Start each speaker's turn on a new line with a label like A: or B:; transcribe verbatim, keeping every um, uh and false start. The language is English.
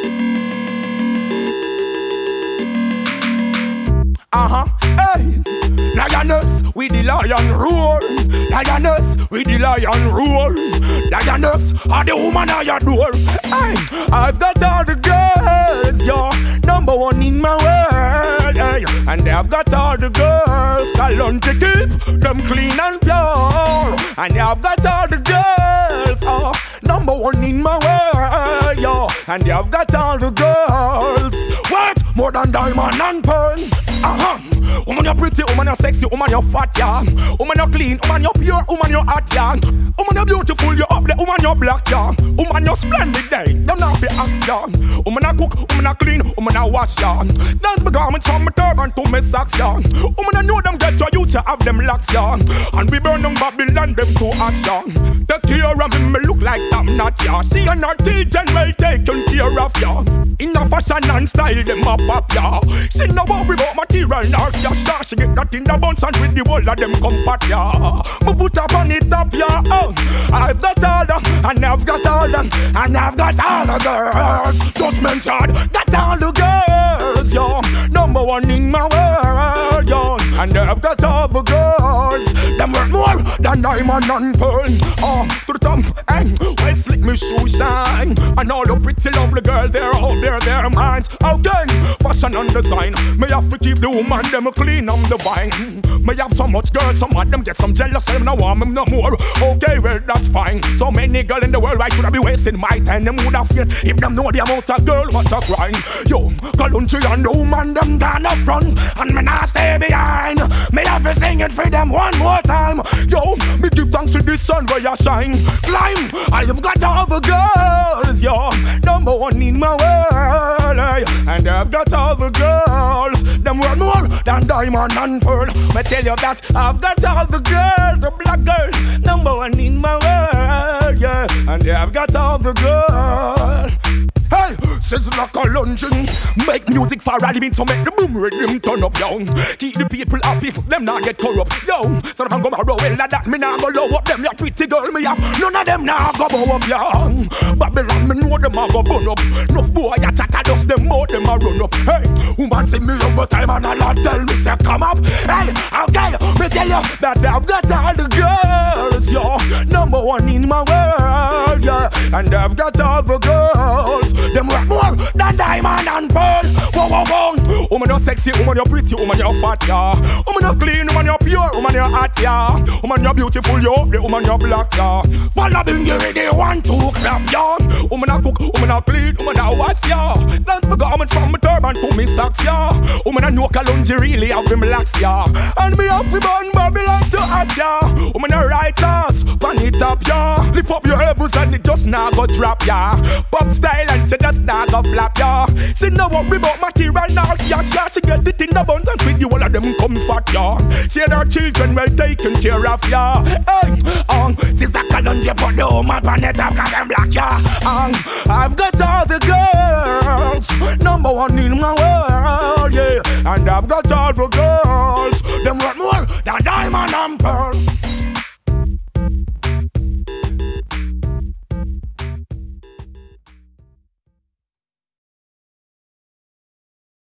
A: Uh-huh, hey. Lioness, we the lion roar. Lioness, we the lion roar. Lioness, are the woman at your door. Hey, I've got all the girls, you're number one in my world. Hey, and I've got all the girls, call to keep them clean and pure. And I've got all the girls, oh, number one in my world, yo. And I've got all the girls, what? More than diamond and pearl. Uh-huh. Woman, you're pretty, woman, you're sexy, woman, you're fat, yeah. Woman, you're clean, woman, you're pure, woman, you're hot, yeah. Woman, you're beautiful, you're up there, woman, you're black, yeah. Woman, you're splendid, day, you're not be asked, yeah. Woman, I cook, woman, I clean, woman, I wash, yeah. Dance my garments from my turban to my socks, yeah. Woman, I know them get your youth, you have them locks, yeah. And we burn them Babylon, them to ash, yeah. Take care of me, me look like I'm not, yeah. She and her teaching well taken care of, yeah. In the fashion and style, them up, up, yeah. She no worry about material, nor yeah, she get that in the bounce and with the whole of them comfort, yeah. Me put up on it up, yeah. Oh, I've got all them, and I've got all them, and I've got all the girls. Judgment yard, got all the girls, yeah. Number one in my world, yeah. And I've got all the girls. Them worth more than diamond and pearl. Oh, to the top, and well, slick me shoe shine. And all the pretty lovely girls, they're out there, their minds. Okay, fashion and design. Me have to keep the woman, them clean on the vine. Me have so much girls, some of them get some jealous, them no want me no more. Okay, well, that's fine. So many girls in the world, why should I be wasting my time? Them would have feared if them know the amount of girl what a grind. Yo, country and the woman, them down up front, and me not stay behind. Me have to sing it for them one more time. Yo, me give thanks to the sun where you shine. Climb, I have got all the girls, yo. Number one in my world, eh? And I've got all the girls. Them worth more than diamond and pearl. Me tell you that I've got all the girls, the black girl, number one in my world, yeah. And I've got all the girls. Hey, says like a luncheon. Make music for all the so make the boom rhythm turn up, yo. Keep the people happy, them not get corrupt, yo. So if I'm gonna roll like that, me not go low up them. Ya pretty girl me have, none of them now go bow up, yo. Babylon, me know them a go burn up. Enough boy ya chat a dust them out, them a run up. Hey, woman see me over time and a lot tell me say come up. Hey, okay, me tell you that I've got all the girls, yo. Number one in my world, yeah. And I've got all the girls. Them worth more than diamond and pearl. Whoa, whoa, whoa. Woman, you're sexy, woman, you're pretty, woman, you're fat, yeah. Woman, you're clean, woman, you're pure, woman, you're hot, yeah. Woman, you're beautiful, you're the woman, you're black, yeah. Follow me, you ready, one, two, clap, yeah. Woman, I cook, woman, I clean, woman, I wash, yeah. Dance my garment from my turban to me socks, yeah. Woman, I know Kalunji really have them lax, yeah. And me have to burn Babylon to hot, yeah. Woman, I righteous, pan it up, yeah. Lift up your elbows and it just now go drop, yeah. Pop style and she just now go flap, yeah. She know what we about material now, yeah, yeah. She get it in abundance with you, all of them comfort, yeah. She and her children well taken care of, yeah. Hey, um, sister Kalunji put the woman pan it up, cause I'm black, yeah. Um, I've got all the girls, number one in my world, yeah. And I've got all the girls.